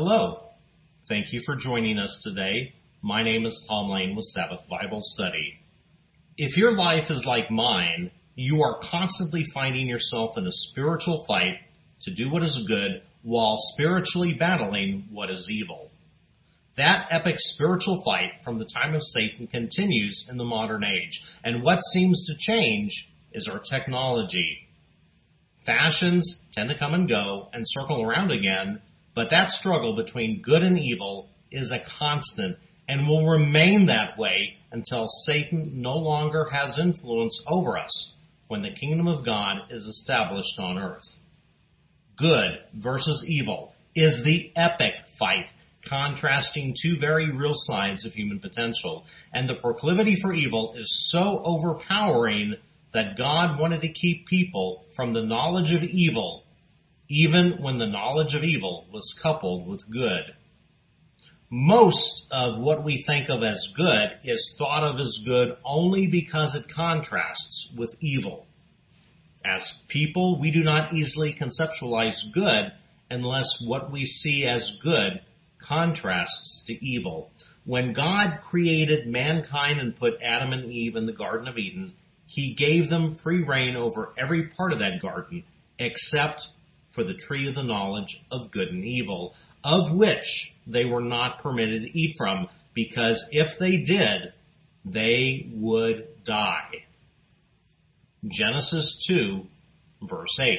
Hello. Thank you for joining us today. My name is Tom Lane with Sabbath Bible Study. If your life is like mine, you are constantly finding yourself in a spiritual fight to do what is good while spiritually battling what is evil. That epic spiritual fight from the time of Satan continues in the modern age, and what seems to change is our technology. Fashions tend to come and go and circle around again, but that struggle between good and evil is a constant and will remain that way until Satan no longer has influence over us when the kingdom of God is established on earth. Good versus evil is the epic fight, contrasting two very real sides of human potential, and the proclivity for evil is so overpowering that God wanted to keep people from the knowledge of evil, even when the knowledge of evil was coupled with good. Most of what we think of as good is thought of as good only because it contrasts with evil. As people, we do not easily conceptualize good unless what we see as good contrasts to evil. When God created mankind and put Adam and Eve in the Garden of Eden, He gave them free reign over every part of that garden except for the tree of the knowledge of good and evil, of which they were not permitted to eat from, because if they did, they would die. Genesis 2, verse 8.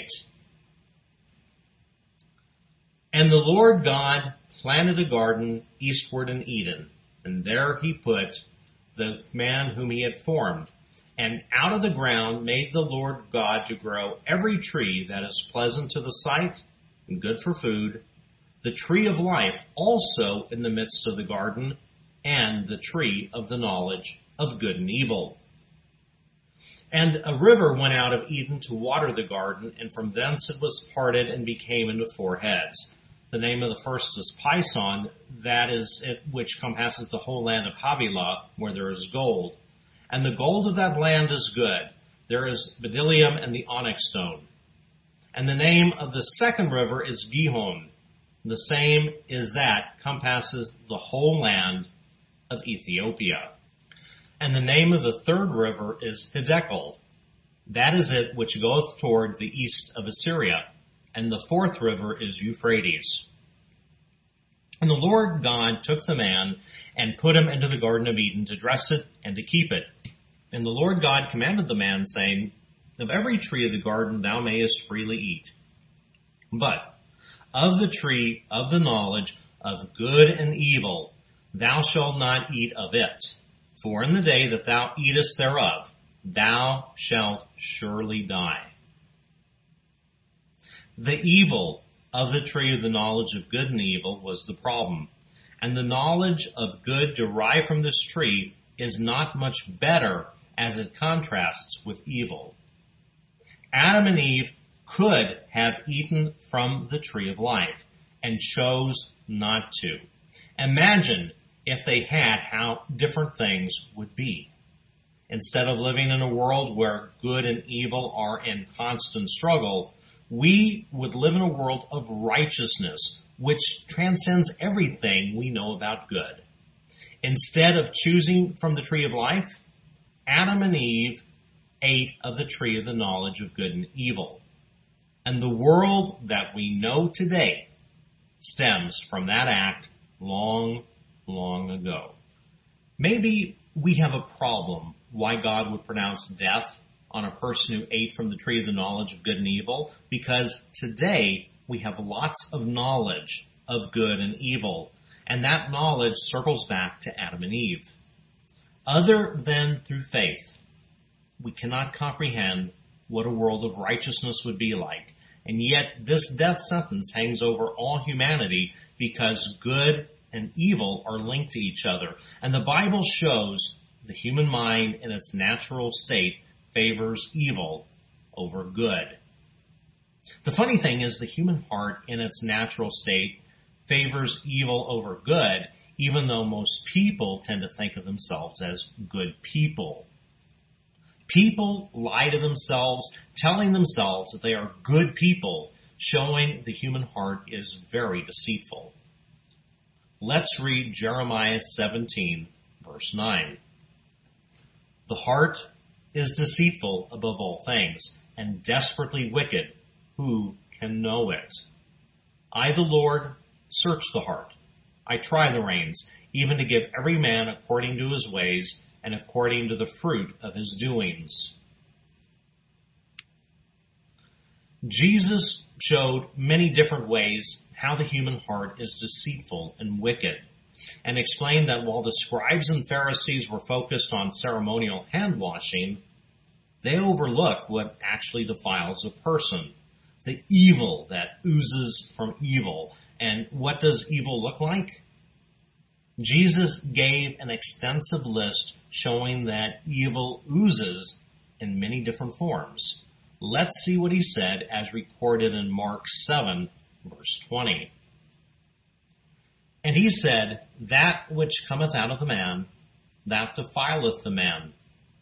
And the Lord God planted a garden eastward in Eden, and there He put the man whom He had formed. And out of the ground made the Lord God to grow every tree that is pleasant to the sight and good for food, the tree of life also in the midst of the garden, and the tree of the knowledge of good and evil. And a river went out of Eden to water the garden, and from thence it was parted and became into four heads. The name of the first is Pison, that is it which compasses the whole land of Havilah, where there is gold. And the gold of that land is good. There is bdellium and the onyx stone. And the name of the second river is Gihon. The same is that compasses the whole land of Ethiopia. And the name of the third river is Hiddekel. That is it which goeth toward the east of Assyria. And the fourth river is Euphrates. And the Lord God took the man and put him into the Garden of Eden to dress it and to keep it. And the Lord God commanded the man, saying, Of every tree of the garden thou mayest freely eat. But of the tree of the knowledge of good and evil thou shalt not eat of it. For in the day that thou eatest thereof, thou shalt surely die. The evil of the tree of the knowledge of good and evil was the problem. And the knowledge of good derived from this tree is not much better as it contrasts with evil. Adam and Eve could have eaten from the tree of life and chose not to. Imagine if they had, how different things would be. Instead of living in a world where good and evil are in constant struggle, we would live in a world of righteousness, which transcends everything we know about good. Instead of choosing from the tree of life, Adam and Eve ate of the tree of the knowledge of good and evil. And the world that we know today stems from that act long, long ago. Maybe we have a problem why God would pronounce death on a person who ate from the tree of the knowledge of good and evil, because today we have lots of knowledge of good and evil, and that knowledge circles back to Adam and Eve. Other than through faith, we cannot comprehend what a world of righteousness would be like, and yet this death sentence hangs over all humanity because good and evil are linked to each other, and the Bible shows the human mind in its natural state favors evil over good. The funny thing is the human heart in its natural state favors evil over good, even though most people tend to think of themselves as good people. People lie to themselves, telling themselves that they are good people, showing the human heart is very deceitful. Let's read Jeremiah 17, verse 9. The heart is deceitful above all things, and desperately wicked. Who can know it? I, the Lord, search the heart. I try the reins, even to give every man according to his ways and according to the fruit of his doings. Jesus showed many different ways how the human heart is deceitful and wicked, and explained that while the scribes and Pharisees were focused on ceremonial hand washing, they overlook what actually defiles a person, the evil that oozes from evil. And what does evil look like? Jesus gave an extensive list showing that evil oozes in many different forms. Let's see what he said as recorded in Mark 7, verse 20. And he said, That which cometh out of the man, that defileth the man.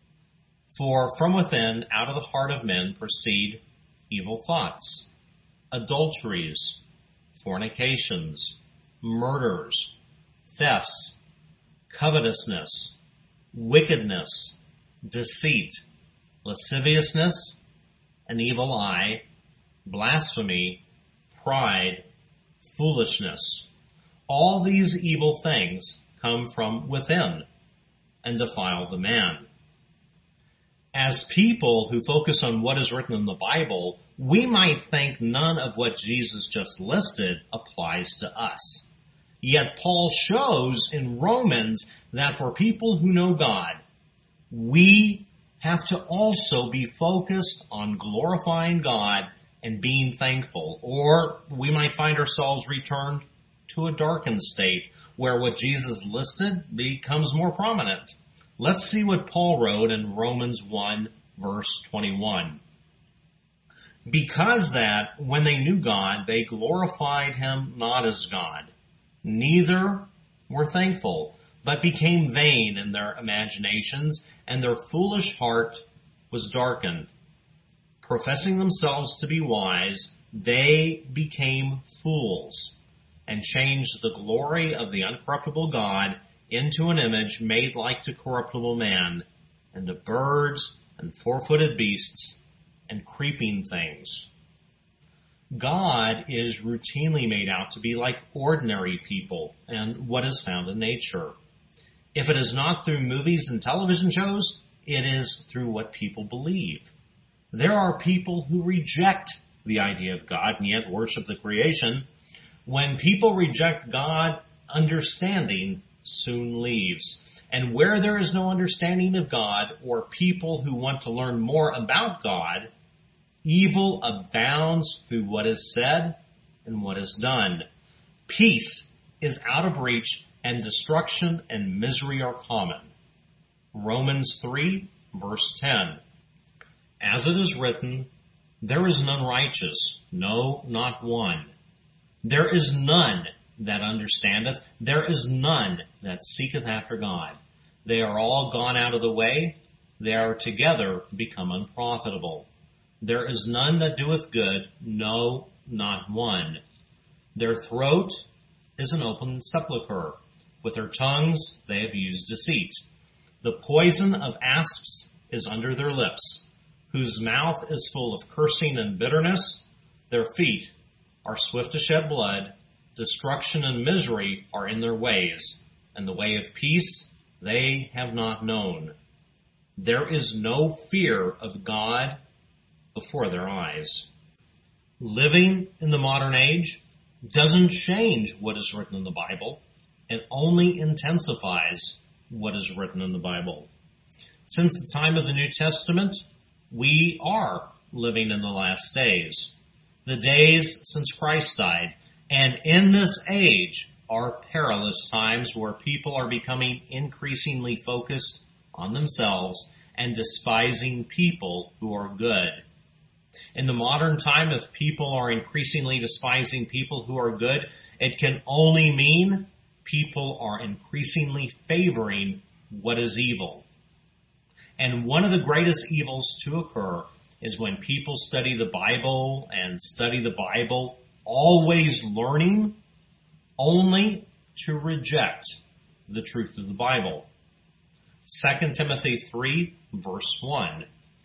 For from within, out of the heart of men, proceed evil thoughts, adulteries, fornications, murders, thefts, covetousness, wickedness, deceit, lasciviousness, an evil eye, blasphemy, pride, foolishness. All these evil things come from within and defile the man. As people who focus on what is written in the Bible, we might think none of what Jesus just listed applies to us. Yet Paul shows in Romans that for people who know God, we have to also be focused on glorifying God and being thankful, or we might find ourselves returned to a darkened state where what Jesus listed becomes more prominent. Let's see what Paul wrote in Romans 1, verse 21. Because that, when they knew God, they glorified him not as God, neither were thankful, but became vain in their imaginations, and their foolish heart was darkened. Professing themselves to be wise, they became fools, and changed the glory of the uncorruptible God into an image made like to corruptible man, and to birds, and four-footed beasts, and creeping things. God is routinely made out to be like ordinary people and what is found in nature. If it is not through movies and television shows, it is through what people believe. There are people who reject the idea of God and yet worship the creation. When people reject God, understanding soon leaves. And where there is no understanding of God or people who want to learn more about God, evil abounds through what is said and what is done. Peace is out of reach, and destruction and misery are common. Romans 3, verse 10. As it is written, there is none righteous, no, not one. There is none that understandeth, there is none that seeketh after God. They are all gone out of the way, they are together become unprofitable. There is none that doeth good, no, not one. Their throat is an open sepulchre. With their tongues they have used deceit. The poison of asps is under their lips, whose mouth is full of cursing and bitterness. Their feet are swift to shed blood. Destruction and misery are in their ways, and the way of peace they have not known. There is no fear of God before their eyes. Living in the modern age doesn't change what is written in the Bible. It only intensifies what is written in the Bible. Since the time of the New Testament, we are living in the last days, the days since Christ died. And in this age are perilous times where people are becoming increasingly focused on themselves and despising people who are good. In the modern time, if people are increasingly despising people who are good, it can only mean people are increasingly favoring what is evil. And one of the greatest evils to occur is when people study the Bible and study the Bible always learning, only to reject the truth of the Bible. 2 Timothy 3, verse 1.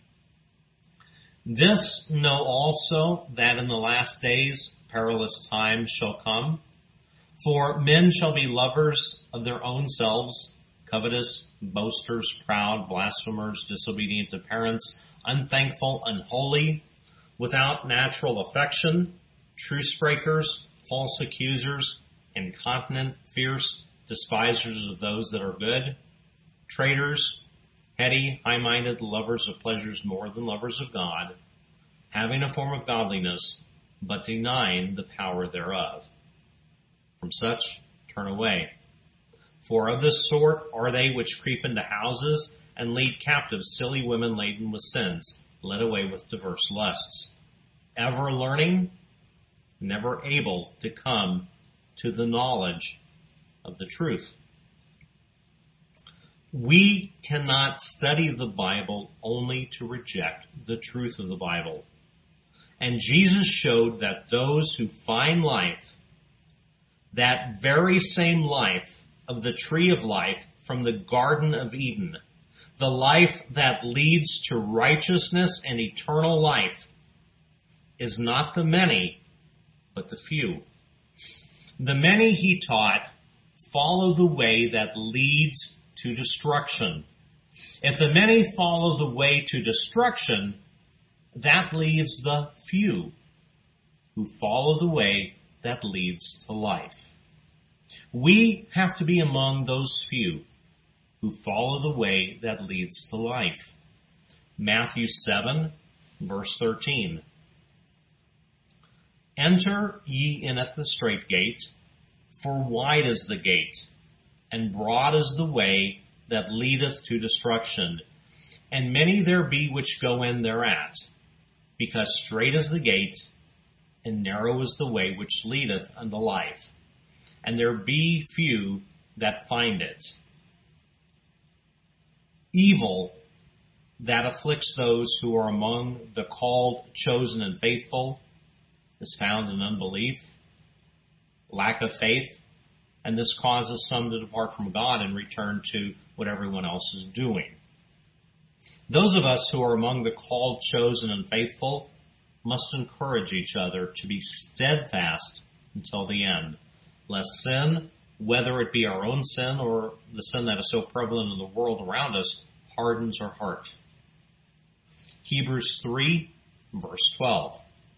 This know also that in the last days perilous times shall come, for men shall be lovers of their own selves, covetous, boasters, proud, blasphemers, disobedient to parents, unthankful, unholy, without natural affection, truce breakers, false accusers, incontinent, fierce, despisers of those that are good, traitors, heady, high-minded, lovers of pleasures more than lovers of God, having a form of godliness, but denying the power thereof. From such turn away. For of this sort are they which creep into houses and lead captive silly women laden with sins, led away with diverse lusts, ever learning, never able to come to the knowledge of the truth. We cannot study the Bible only to reject the truth of the Bible. And Jesus showed that those who find life, that very same life of the tree of life from the Garden of Eden, the life that leads to righteousness and eternal life, is not the many, but the few. The many, he taught, follow the way that leads to destruction. If the many follow the way to destruction, that leaves the few who follow the way that leads to life. We have to be among those few who follow the way that leads to life. Matthew 7, verse 13. Enter ye in at the strait gate, for wide is the gate, and broad is the way that leadeth to destruction, and many there be which go in thereat, because strait is the gate, and narrow is the way which leadeth unto life, and there be few that find it. Evil that afflicts those who are among the called, chosen, and faithful is found in unbelief, lack of faith, and this causes some to depart from God and return to what everyone else is doing. Those of us who are among the called, chosen, and faithful must encourage each other to be steadfast until the end, lest sin, whether it be our own sin or the sin that is so prevalent in the world around us, hardens our heart. Hebrews 3, verse 12.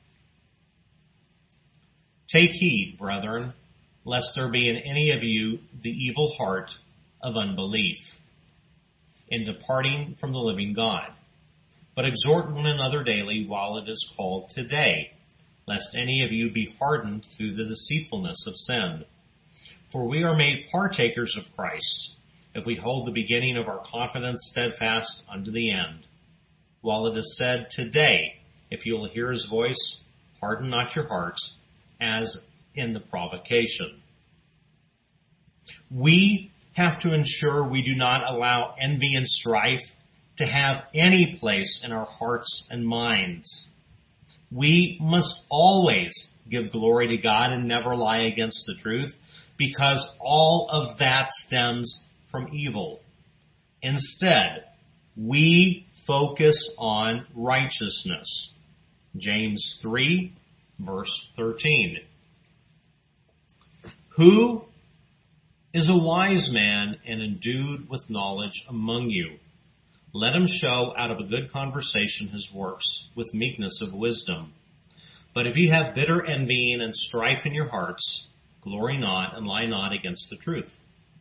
Take heed, brethren, lest there be in any of you the evil heart of unbelief, in departing from the living God. But exhort one another daily while it is called today, lest any of you be hardened through the deceitfulness of sin. For we are made partakers of Christ, if we hold the beginning of our confidence steadfast unto the end. While it is said, today, if you will hear his voice, harden not your hearts, as in the provocation. We have to ensure we do not allow envy and strife to have any place in our hearts and minds. We must always give glory to God and never lie against the truth, because all of that stems from evil. Instead, we focus on righteousness. James 3, verse 13. Who is a wise man and endued with knowledge among you? Let him show out of a good conversation his works with meekness of wisdom. But if you have bitter envying and strife in your hearts, glory not and lie not against the truth.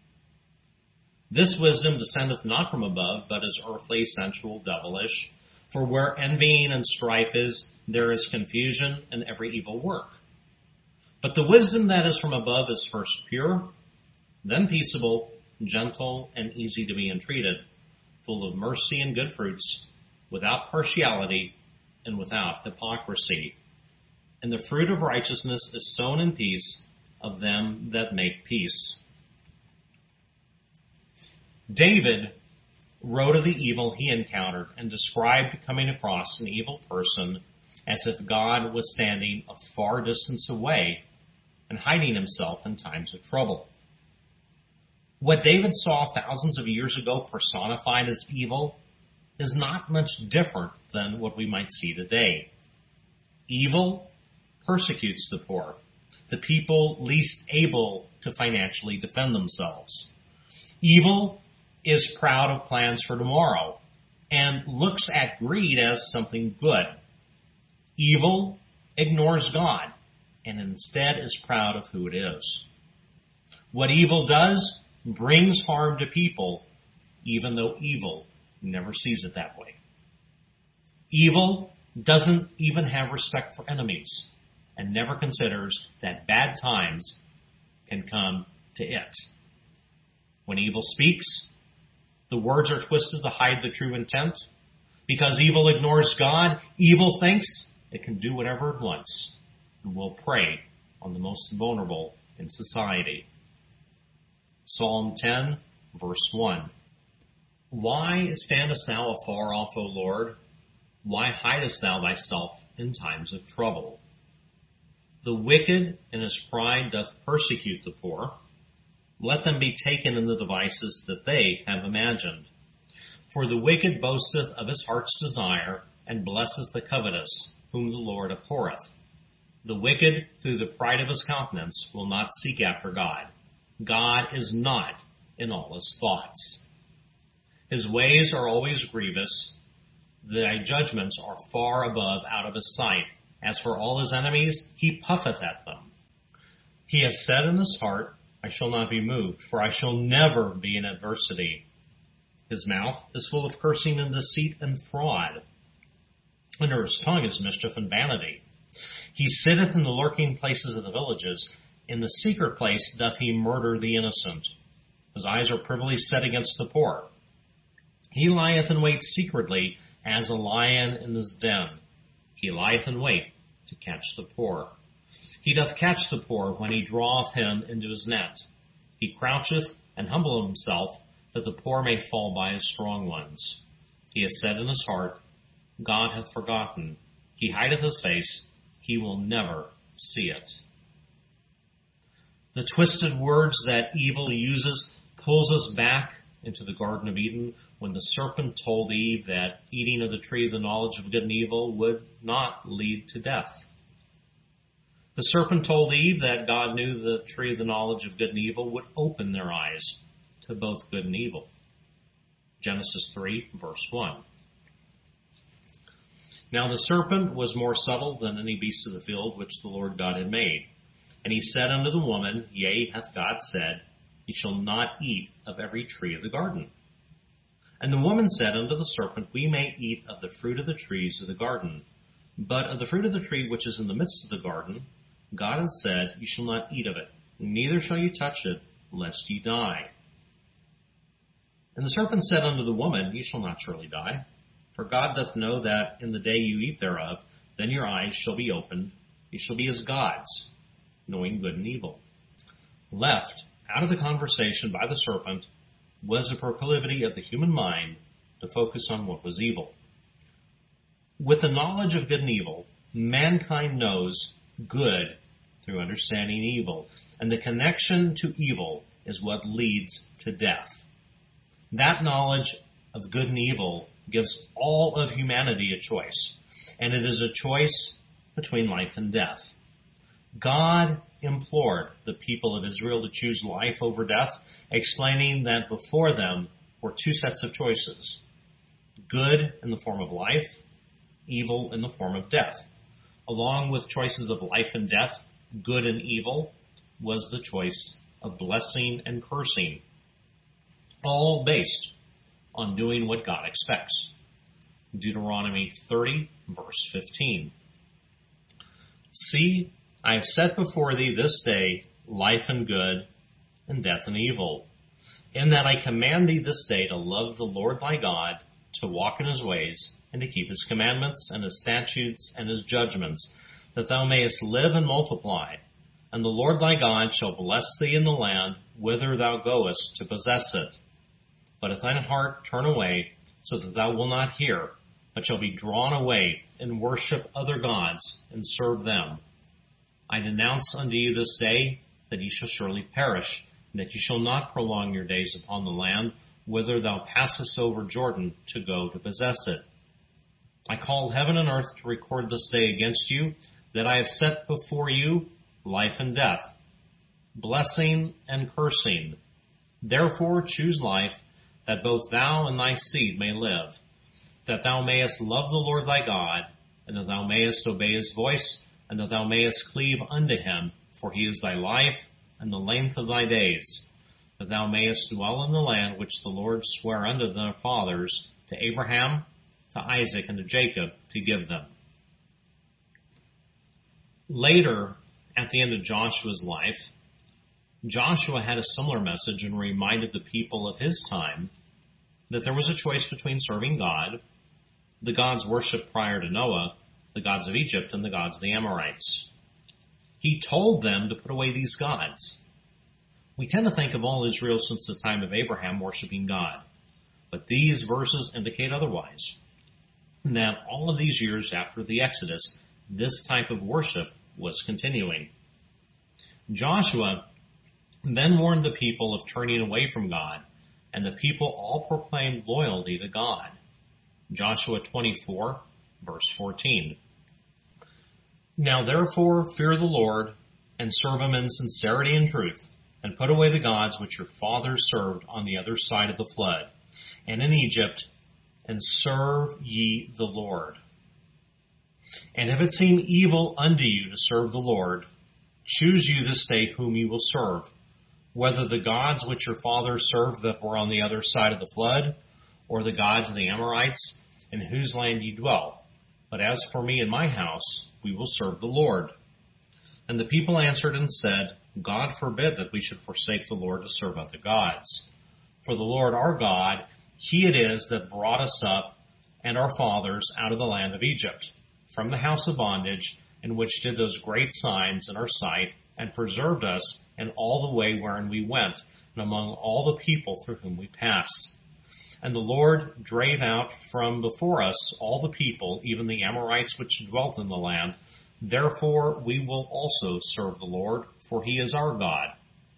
This wisdom descendeth not from above, but is earthly, sensual, devilish. For where envying and strife is, there is confusion and every evil work. But the wisdom that is from above is first pure, then peaceable, gentle, and easy to be entreated, full of mercy and good fruits, without partiality and without hypocrisy. And the fruit of righteousness is sown in peace of them that make peace. David wrote of the evil he encountered and described coming across an evil person as if God was standing a far distance away and hiding himself in times of trouble. What David saw thousands of years ago personified as evil is not much different than what we might see today. Evil persecutes the poor, the people least able to financially defend themselves. Evil is proud of plans for tomorrow and looks at greed as something good. Evil ignores God and instead is proud of who it is. What evil does brings harm to people, even though evil never sees it that way. Evil doesn't even have respect for enemies and never considers that bad times can come to it. When evil speaks, the words are twisted to hide the true intent. Because evil ignores God, evil thinks it can do whatever it wants and will prey on the most vulnerable in society. Psalm 10, verse 1. Why standest thou afar off, O Lord? Why hidest thou thyself in times of trouble? The wicked in his pride doth persecute the poor. Let them be taken in the devices that they have imagined. For the wicked boasteth of his heart's desire, and blesseth the covetous, whom the Lord abhorreth. The wicked, through the pride of his countenance, will not seek after God. God is not in all his thoughts. His ways are always grievous. Thy judgments are far above out of his sight. As for all his enemies, he puffeth at them. He has said in his heart, I shall not be moved, for I shall never be in adversity. His mouth is full of cursing and deceit and fraud. Under his tongue is mischief and vanity. He sitteth in the lurking places of the villages. In the secret place doth he murder the innocent. His eyes are privily set against the poor. He lieth in wait secretly as a lion in his den. He lieth in wait to catch the poor. He doth catch the poor when he draweth him into his net. He croucheth and humbleth himself, that the poor may fall by his strong ones. He has said in his heart, God hath forgotten. He hideth his face. He will never see it. The twisted words that evil uses pulls us back into the Garden of Eden when the serpent told Eve that eating of the tree of the knowledge of good and evil would not lead to death. The serpent told Eve that God knew the tree of the knowledge of good and evil would open their eyes to both good and evil. Genesis 3, verse 1. Now the serpent was more subtle than any beast of the field which the Lord God had made. And he said unto the woman, Yea, hath God said, Ye shall not eat of every tree of the garden. And the woman said unto the serpent, We may eat of the fruit of the trees of the garden. But of the fruit of the tree which is in the midst of the garden, God hath said, Ye shall not eat of it, neither shall ye touch it, lest ye die. And the serpent said unto the woman, Ye shall not surely die. For God doth know that in the day you eat thereof, then your eyes shall be opened, ye shall be as gods, knowing good and evil. Left out of the conversation by the serpent was the proclivity of the human mind to focus on what was evil. With the knowledge of good and evil, mankind knows good through understanding evil, and the connection to evil is what leads to death. That knowledge of good and evil gives all of humanity a choice, and it is a choice between life and death. God implored the people of Israel to choose life over death, explaining that before them were two sets of choices: good in the form of life, evil in the form of death. Along with choices of life and death, good and evil, was the choice of blessing and cursing, all based on doing what God expects. Deuteronomy 30, verse 15. See, I have set before thee this day life and good, and death and evil, in that I command thee this day to love the Lord thy God, to walk in his ways, and to keep his commandments, and his statutes, and his judgments, that thou mayest live and multiply. And the Lord thy God shall bless thee in the land whither thou goest to possess it. But if thine heart turn away, so that thou wilt not hear, but shall be drawn away, and worship other gods, and serve them, I denounce unto you this day that ye shall surely perish. and that you shall not prolong your days upon the land whither thou passest over Jordan to go to possess it. I call heaven and earth to record this day against you, that I have set before you life and death, blessing and cursing. Therefore choose life, that both thou and thy seed may live, that thou mayest love the Lord thy God, and that thou mayest obey his voice, and that thou mayest cleave unto him, for he is thy life and the length of thy days, that thou mayest dwell in the land which the Lord sware unto their fathers, to Abraham, to Isaac, and to Jacob, to give them. Later, at the end of Joshua's life, Joshua had a similar message and reminded the people of his time that there was a choice between serving God, the gods worshipped prior to Noah, the gods of Egypt, and the gods of the Amorites. He told them to put away these gods. We tend to think of all Israel since the time of Abraham worshiping God, but these verses indicate otherwise. That all of these years after the Exodus, this type of worship was continuing. Joshua then warned the people of turning away from God, and the people all proclaimed loyalty to God. Joshua 24, verse 14. Now therefore fear the Lord, and serve him in sincerity and truth, and put away the gods which your fathers served on the other side of the flood, and in Egypt, and serve ye the Lord. And if it seem evil unto you to serve the Lord, choose you this day whom you will serve, whether the gods which your fathers served that were on the other side of the flood, or the gods of the Amorites, in whose land ye dwell. But as for me and my house, we will serve the Lord. And the people answered and said, God forbid that we should forsake the Lord to serve other gods. For the Lord our God, he it is that brought us up and our fathers out of the land of Egypt, from the house of bondage, and which did those great signs in our sight, and preserved us in all the way wherein we went, and among all the people through whom we passed. And the Lord drave out from before us all the people, even the Amorites which dwelt in the land. Therefore we will also serve the Lord, for he is our God.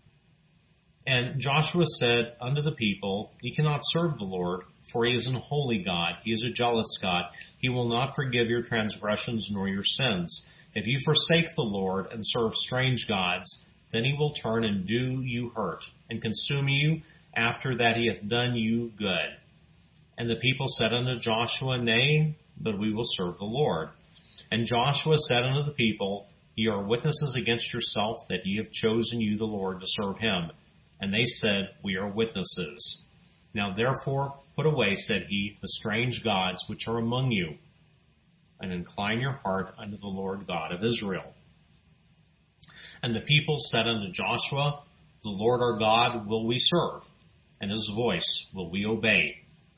And Joshua said unto the people, Ye cannot serve the Lord, for he is an holy God. He is a jealous God. He will not forgive your transgressions nor your sins. If you forsake the Lord and serve strange gods, then he will turn and do you hurt, and consume you after that he hath done you good. And the people said unto Joshua, Nay, but we will serve the Lord. And Joshua said unto the people, Ye are witnesses against yourself that ye have chosen you the Lord to serve him. And they said, We are witnesses. Now therefore put away, said he, the strange gods which are among you, and incline your heart unto the Lord God of Israel. And the people said unto Joshua, The Lord our God will we serve, and his voice will we obey.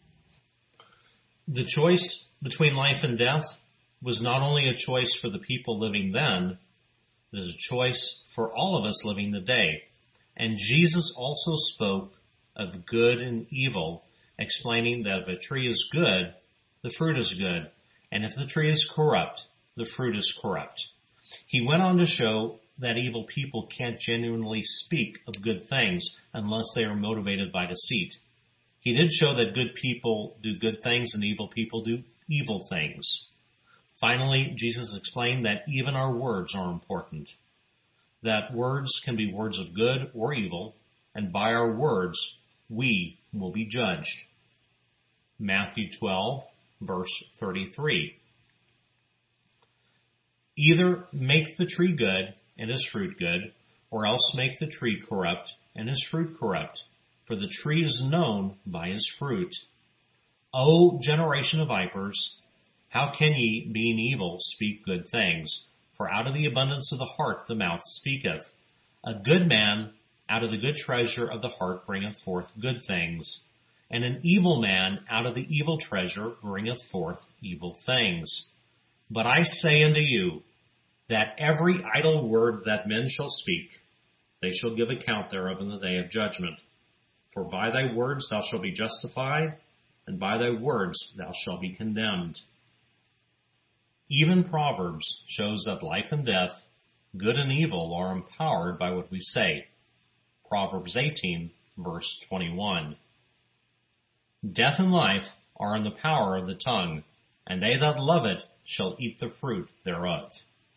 The choice between life and death was not only a choice for the people living then, it is a choice for all of us living today. And Jesus also spoke of good and evil, explaining that if a tree is good, the fruit is good. And if the tree is corrupt, the fruit is corrupt. He went on to show that evil people can't genuinely speak of good things unless they are motivated by deceit. He did show that good people do good things and evil people do evil things. Finally, Jesus explained that even our words are important. That words can be words of good or evil, and by our words we will be judged. Matthew 12, verse 33. Either make the tree good and his fruit good, or else make the tree corrupt and his fruit corrupt. For the tree is known by his fruit. O generation of vipers, how can ye, being evil, speak good things? For out of the abundance of the heart the mouth speaketh. A good man out of the good treasure of the heart bringeth forth good things, and an evil man out of the evil treasure bringeth forth evil things. But I say unto you, that every idle word that men shall speak, they shall give account thereof in the day of judgment. For by thy words thou shalt be justified, and by thy words thou shalt be condemned. Even Proverbs shows that life and death, good and evil, are empowered by what we say. Proverbs 18, verse 21. Death and life are in the power of the tongue, and they that love it shall eat the fruit thereof.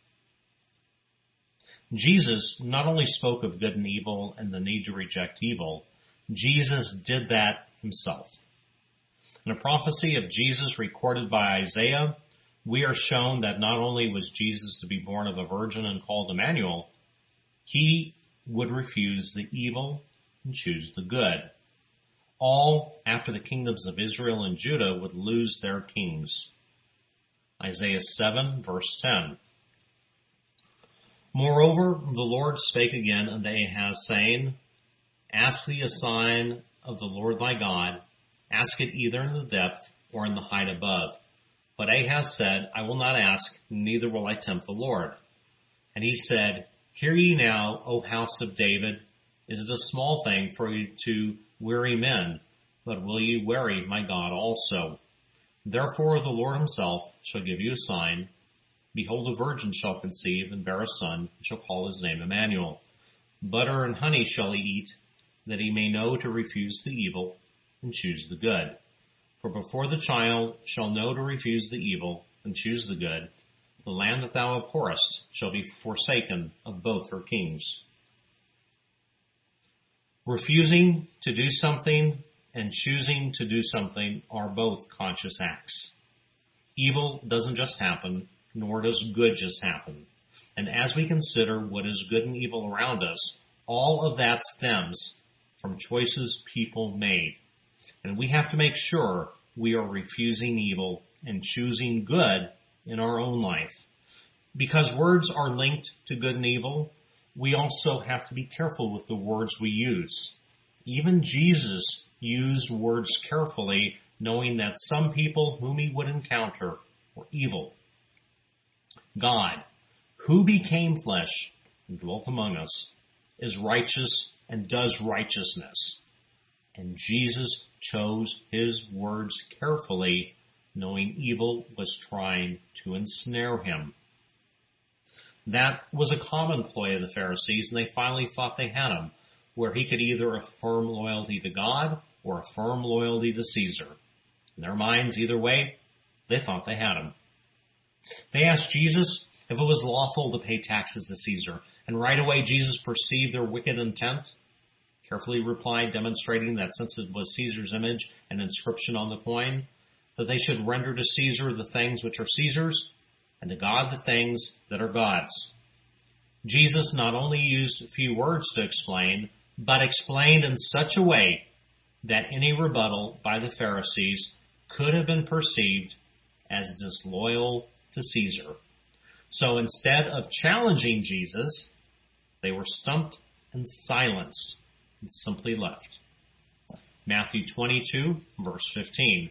Jesus not only spoke of good and evil and the need to reject evil, Jesus did that himself. In a prophecy of Jesus recorded by Isaiah, we are shown that not only was Jesus to be born of a virgin and called Emmanuel, he would refuse the evil and choose the good. All after the kingdoms of Israel and Judah would lose their kings. Isaiah 7, verse 10. Moreover, the Lord spake again unto Ahaz, saying, Ask thee a sign of the Lord thy God, ask it either in the depth or in the height above. But Ahaz said, I will not ask, neither will I tempt the Lord. And he said, Hear ye now, O house of David, is it a small thing for you to weary men, but will ye weary my God also? Therefore the Lord himself shall give you a sign. Behold, a virgin shall conceive and bear a son, and shall call his name Emmanuel. Butter and honey shall he eat, that he may know to refuse the evil and choose the good. For before the child shall know to refuse the evil and choose the good, the land that thou abhorrest shall be forsaken of both her kings. Refusing to do something and choosing to do something are both conscious acts. Evil doesn't just happen, nor does good just happen. And as we consider what is good and evil around us, all of that stems from choices people made. And we have to make sure we are refusing evil and choosing good in our own life. Because words are linked to good and evil, we also have to be careful with the words we use. Even Jesus used words carefully, knowing that some people whom he would encounter were evil. God, who became flesh and dwelt among us, is righteous and does righteousness. And Jesus chose his words carefully, knowing evil was trying to ensnare him. That was a common ploy of the Pharisees, and they finally thought they had him, where he could either affirm loyalty to God or affirm loyalty to Caesar. In their minds, either way, they thought they had him. They asked Jesus if it was lawful to pay taxes to Caesar, and right away Jesus perceived their wicked intent, carefully replied, demonstrating that since it was Caesar's image and inscription on the coin, that they should render to Caesar the things which are Caesar's, and to God the things that are God's. Jesus not only used a few words to explain, but explained in such a way that any rebuttal by the Pharisees could have been perceived as disloyal to Caesar. So instead of challenging Jesus, they were stumped and silenced and simply left. Matthew 22, verse 15.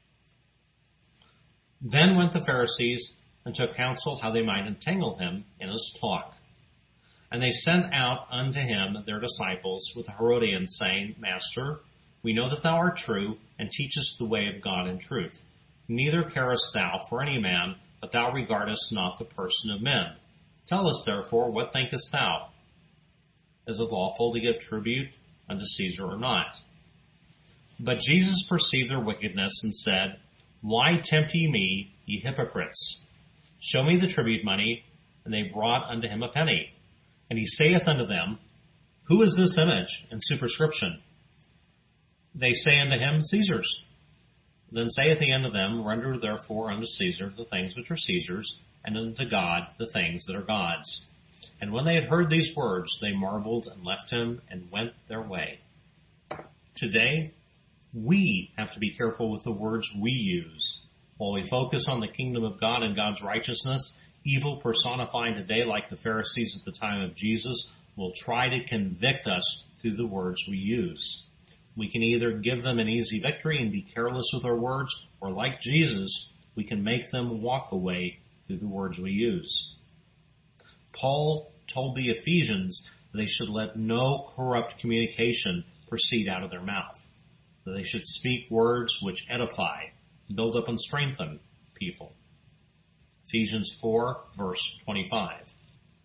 Then went the Pharisees and took counsel how they might entangle him in his talk. And they sent out unto him their disciples with Herodians, saying, Master, we know that thou art true, and teachest the way of God in truth. Neither carest thou for any man, but thou regardest not the person of men. Tell us therefore, what thinkest thou? Is it lawful to give tribute unto Caesar or not? But Jesus perceived their wickedness, and said, Why tempt ye me, ye hypocrites? Show me the tribute money. And they brought unto him a penny. And he saith unto them, Who is this image and superscription? They say unto him, Caesar's. Then saith he unto them, Render therefore unto Caesar the things which are Caesar's, and unto God the things that are God's. And when they had heard these words, they marveled and left him and went their way. Today, we have to be careful with the words we use. While we focus on the kingdom of God and God's righteousness, evil personified today, like the Pharisees at the time of Jesus, will try to convict us through the words we use. We can either give them an easy victory and be careless with our words, or like Jesus, we can make them walk away through the words we use. Paul told the Ephesians that they should let no corrupt communication proceed out of their mouth, that they should speak words which edify, build up and strengthen people. Ephesians 4, verse 25.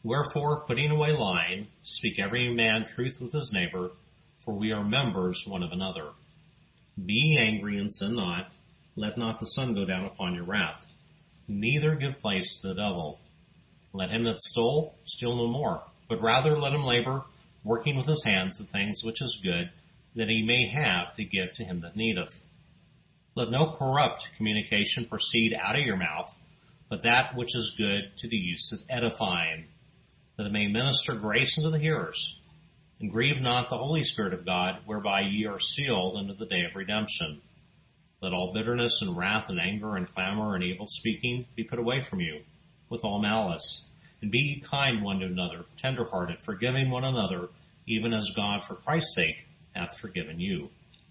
Wherefore, putting away lying, speak every man truth with his neighbor, for we are members one of another. Be ye angry and sin not. Let not the sun go down upon your wrath. Neither give place to the devil. Let him that stole steal no more, but rather let him labor, working with his hands the things which is good, that he may have to give to him that needeth. Let no corrupt communication proceed out of your mouth, but that which is good to the use of edifying, that it may minister grace unto the hearers. And grieve not the Holy Spirit of God, whereby ye are sealed unto the day of redemption. Let all bitterness and wrath and anger and clamor and evil speaking be put away from you, with all malice. And be ye kind one to another, tender-hearted, forgiving one another, even as God for Christ's sake hath forgiven you.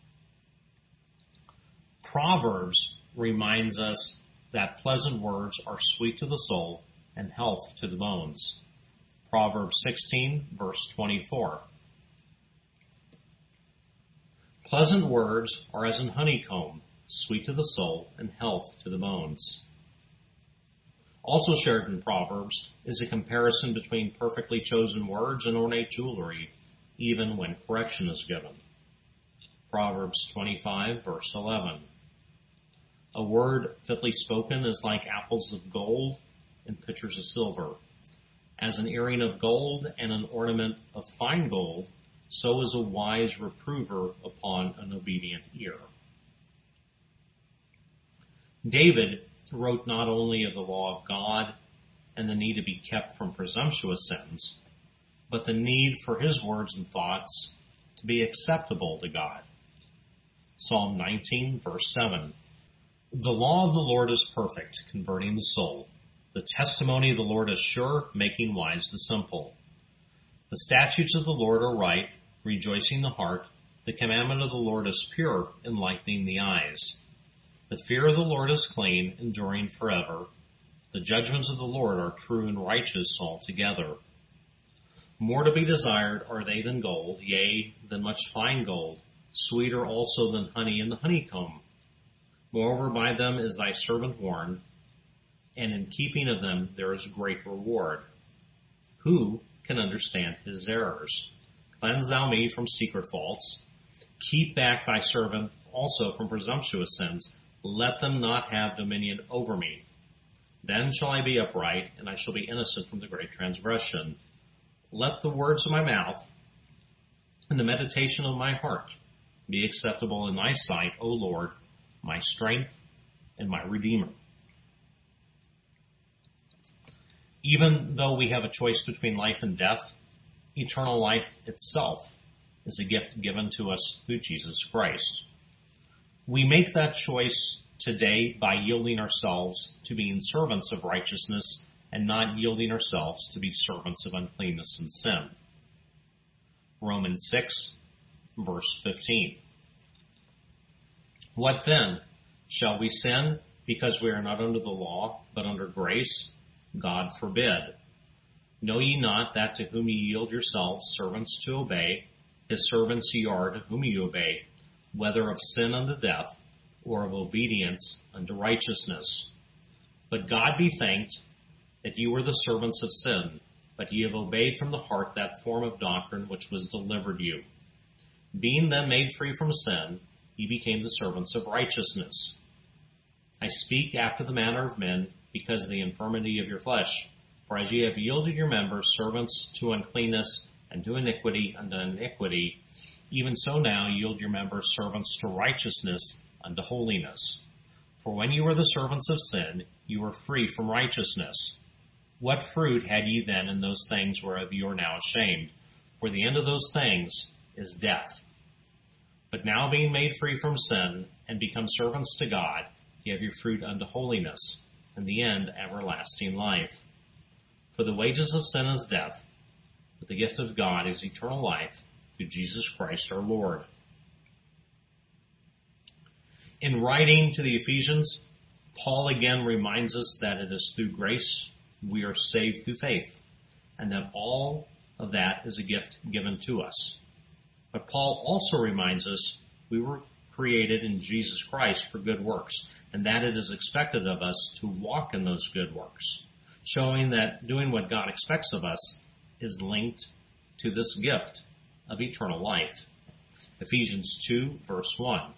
Proverbs reminds us that pleasant words are sweet to the soul and health to the bones. Proverbs 16, verse 24. Pleasant words are as an honeycomb, sweet to the soul and health to the bones. Also shared in Proverbs is a comparison between perfectly chosen words and ornate jewelry, even when correction is given. Proverbs 25, verse 11. A word fitly spoken is like apples of gold and pitchers of silver. As an earring of gold and an ornament of fine gold, so is a wise reprover upon an obedient ear. David wrote not only of the law of God and the need to be kept from presumptuous sins, but the need for his words and thoughts to be acceptable to God. Psalm 19, verse 7. The law of the Lord is perfect, converting the soul. The testimony of the Lord is sure, making wise the simple. The statutes of the Lord are right, rejoicing the heart. The commandment of the Lord is pure, enlightening the eyes. The fear of the Lord is clean, enduring forever. The judgments of the Lord are true and righteous altogether. More to be desired are they than gold, yea, than much fine gold, sweeter also than honey in the honeycomb. Moreover, by them is thy servant warned, and in keeping of them there is great reward. Who can understand his errors? Cleanse thou me from secret faults. Keep back thy servant also from presumptuous sins. Let them not have dominion over me. Then shall I be upright, and I shall be innocent from the great transgression. Let the words of my mouth and the meditation of my heart be acceptable in thy sight, O Lord, my strength and my Redeemer. Even though we have a choice between life and death, eternal life itself is a gift given to us through Jesus Christ. We make that choice today by yielding ourselves to being servants of righteousness and not yielding ourselves to be servants of uncleanness and sin. Romans 6, verse 15. What then? Shall we sin because we are not under the law, but under grace? God forbid. Know ye not that to whom ye yield yourselves servants to obey, his servants ye are to whom ye obey, whether of sin unto death, or of obedience unto righteousness? But God be thanked that ye were the servants of sin, but ye have obeyed from the heart that form of doctrine which was delivered you. Being then made free from sin, ye became the servants of righteousness. I speak after the manner of men, because of the infirmity of your flesh. For as ye have yielded your members servants to uncleanness, and to iniquity unto iniquity, even so now yield your members servants to righteousness unto holiness. For when you were the servants of sin, you were free from righteousness. What fruit had ye then in those things whereof you are now ashamed? For the end of those things is death. But now being made free from sin, and become servants to God, ye have your fruit unto holiness, and the end everlasting life. For the wages of sin is death, but the gift of God is eternal life through Jesus Christ our Lord. In writing to the Ephesians, Paul again reminds us that it is through grace we are saved through faith, and that all of that is a gift given to us. But Paul also reminds us we were created in Jesus Christ for good works, and that it is expected of us to walk in those good works. showing that doing what God expects of us is linked to this gift of eternal life. Ephesians 2, verse 1.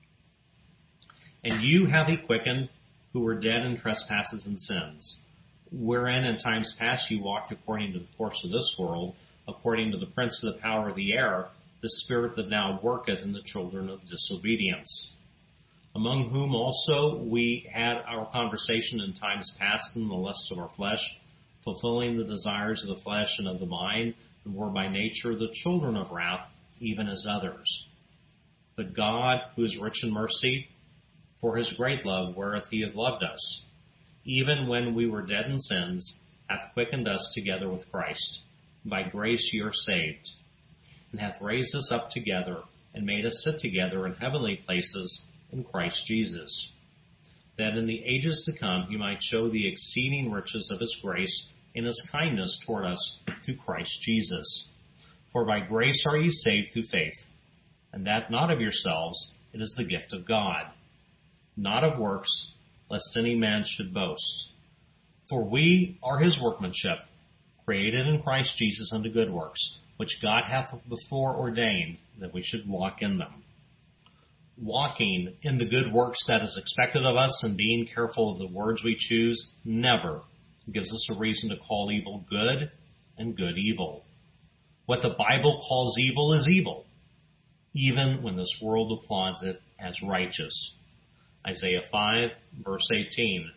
And you hath he quickened, who were dead in trespasses and sins, wherein in times past you walked according to the course of this world, according to the prince of the power of the air, the spirit that now worketh in the children of disobedience, among whom also we had our conversation in times past in the lusts of our flesh, fulfilling the desires of the flesh and of the mind, and were by nature the children of wrath, even as others. But God, who is rich in mercy, for his great love wherewith he hath loved us, even when we were dead in sins, hath quickened us together with Christ. By grace ye are saved, and hath raised us up together, and made us sit together in heavenly places in Christ Jesus, that in the ages to come he might show the exceeding riches of his grace in his kindness toward us through Christ Jesus. For by grace are ye saved through faith, and that not of yourselves, it is the gift of God, not of works, lest any man should boast. For we are his workmanship, created in Christ Jesus unto good works, which God hath before ordained that we should walk in them. Walking in the good works that is expected of us and being careful of the words we choose never gives us a reason to call evil good and good evil. What the Bible calls evil is evil, even when this world applauds it as righteous. Isaiah 5, verse 18.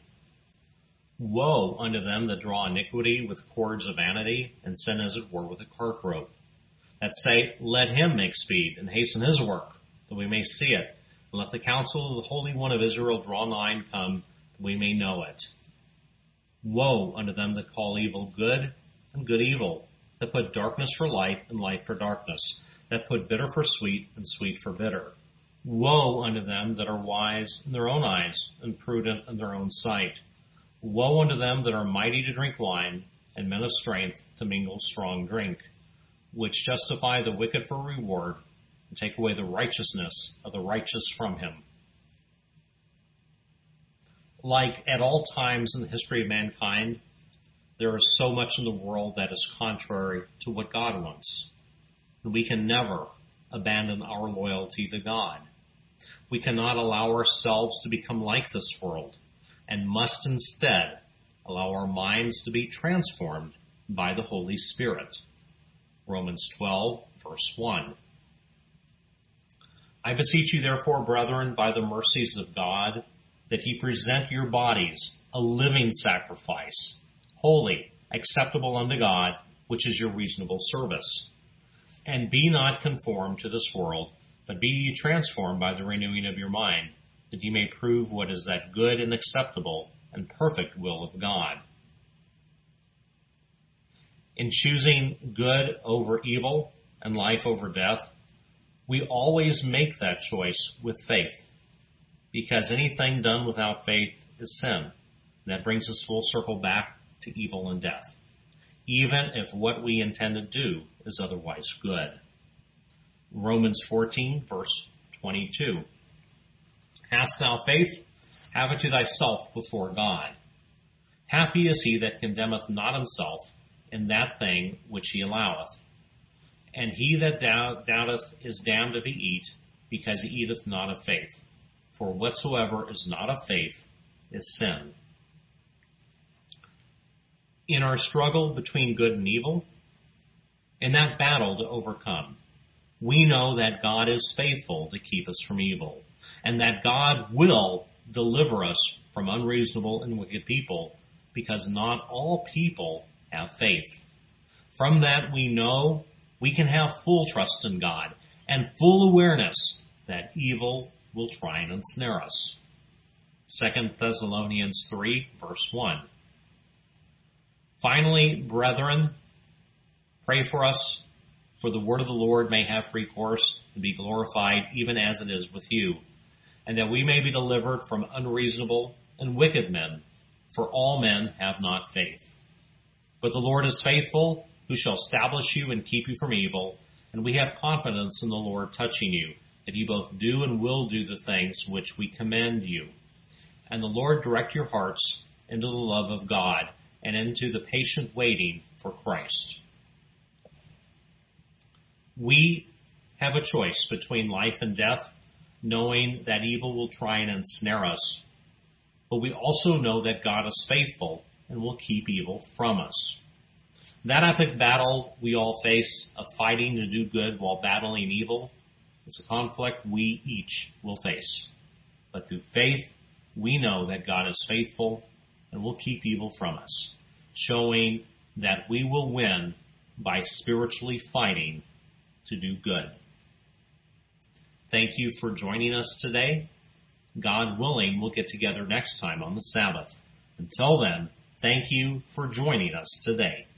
Woe unto them that draw iniquity with cords of vanity, and sin as it were with a cart rope, that say, let him make speed, and hasten his work, that we may see it. And let the counsel of the Holy One of Israel draw nigh and come, that we may know it. Woe unto them that call evil good, and good evil, that put darkness for light, and light for darkness, that put bitter for sweet, and sweet for bitter. Woe unto them that are wise in their own eyes, and prudent in their own sight. Woe unto them that are mighty to drink wine, and men of strength to mingle strong drink, which justify the wicked for reward, and take away the righteousness of the righteous from him. Like at all times in the history of mankind, there is so much in the world that is contrary to what God wants. And we can never abandon our loyalty to God. We cannot allow ourselves to become like this world, and must instead allow our minds to be transformed by the Holy Spirit. Romans 12, verse 1. I beseech you therefore, brethren, by the mercies of God, that ye present your bodies a living sacrifice, holy, acceptable unto God, which is your reasonable service. And be not conformed to this world, but be ye transformed by the renewing of your mind, that ye may prove what is that good and acceptable and perfect will of God. In choosing good over evil and life over death, we always make that choice with faith, because anything done without faith is sin. And that brings us full circle back to evil and death, even if what we intend to do is otherwise good. Romans 14, verse 22. Hast thou faith? Have it to thyself before God. Happy is he that condemneth not himself in that thing which he alloweth. And he that doubteth is damned if he eat, because he eateth not of faith. For whatsoever is not of faith is sin. In our struggle between good and evil, in that battle to overcome, we know that God is faithful to keep us from evil, and that God will deliver us from unreasonable and wicked people, because not all people have faith. From that we know we can have full trust in God and full awareness that evil will try and ensnare us. 2 Thessalonians 3, verse 1. Finally, brethren, pray for us, for the word of the Lord may have free course and be glorified even as it is with you, and that we may be delivered from unreasonable and wicked men, for all men have not faith. But the Lord is faithful, who shall establish you and keep you from evil, and we have confidence in the Lord touching you, that you both do and will do the things which we command you. And the Lord direct your hearts into the love of God, and into the patient waiting for Christ. We have a choice between life and death, knowing that evil will try and ensnare us. But we also know that God is faithful and will keep evil from us. That epic battle we all face of fighting to do good while battling evil is a conflict we each will face. But through faith, we know that God is faithful and will keep evil from us, showing that we will win by spiritually fighting to do good. Thank you for joining us today. God willing, we'll get together next time on the Sabbath. Until then, thank you for joining us today.